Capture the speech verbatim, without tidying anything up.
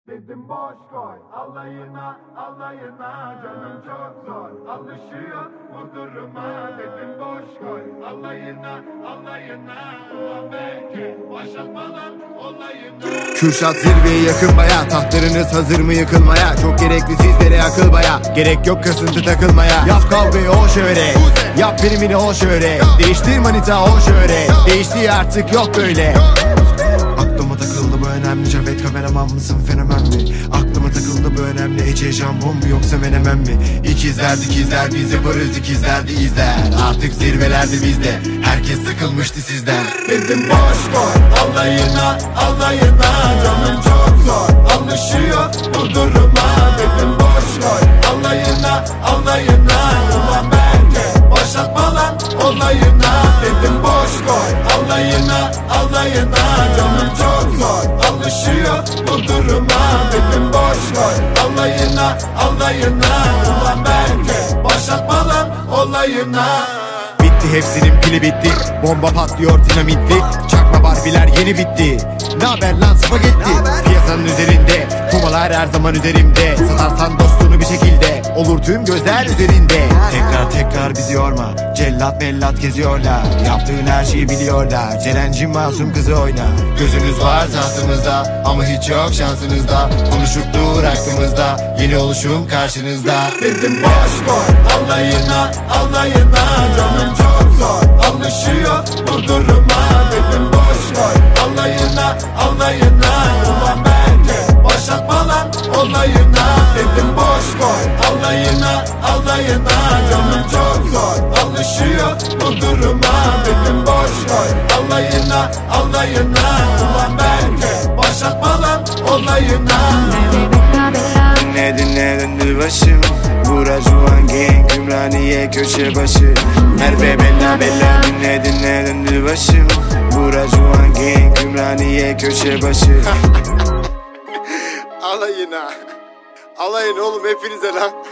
Dedim boş koy alayına alayına, canım çok zor alışıyor bu duruma. Dedim boş koy alayına alayına, ulan belki başlatmadan olayına. Kürşat zirveye yakın baya, tahtlarınız hazır mı yıkılmaya? Çok gerekli sizlere akıl baya, gerek yok kasıntı takılmaya. Yap kavgayı o şöyle, yap primini o şöyle, değiştir manita o şöyle, değişti artık yok böyle. Aklıma takıldı bu önemli, Cavit kameraman mısın fenomen mi? Aklıma takıldı bu önemli, Ece jambon mu yoksa menemen mi? İkizler dikizler biz yaparız, ikizler de izler. Artık zirvelerde bizde, herkes sıkılmıştı sizden. Dedim boş koy alayına alayına, canım çok zor alışıyor bu duruma. Dedim boş koy alayına alayına, ulan belki başlatma lan olayına. Dedim boş koy alayına alayına, canım çok zor alışıyor bu duruma. Dedim boş koy alayına alayına, ulan belki başlatma lan olayına. Bitti hepsinin pili bitti, bomba patlıyor dinamitli. Çakma barbiler yeni bitti, naber lan spagetti? Piyasanın üzerinde, kumalar her zaman üzerimde. Satarsan dostunu bir şekilde, olur tüm gözler üzerinde. Tekrar tekrar bizi yorma, cellat mellat geziyorlar. Yaptığın her şeyi biliyorlar, Ceren'cim masum kızı oyna. Gözünüz var tahtımızda ama hiç yok şansınızda. Konuşup dur aklımızda, yeni oluşum karşınızda. Dedim boş koy alayına alayına, canım çok zor alışıyor bu duruma. Dedim boş koy alayına alayına, ulan belki başlatma lan olayına. Dedim boş koy alayına alayına, canım çok zor alışıyor bu duruma. Dedim boş koy alayına alayına, ulan belki başlatma lan olayına. Dinle dinle döndü başım, Bura Juan Gang, Ümraniye köşe başı. Merve bella bella, dinle dinle döndü başım, Bura Juan Gang, Ümraniye köşe başı. Alayına, alayın oğlum hepinize lan.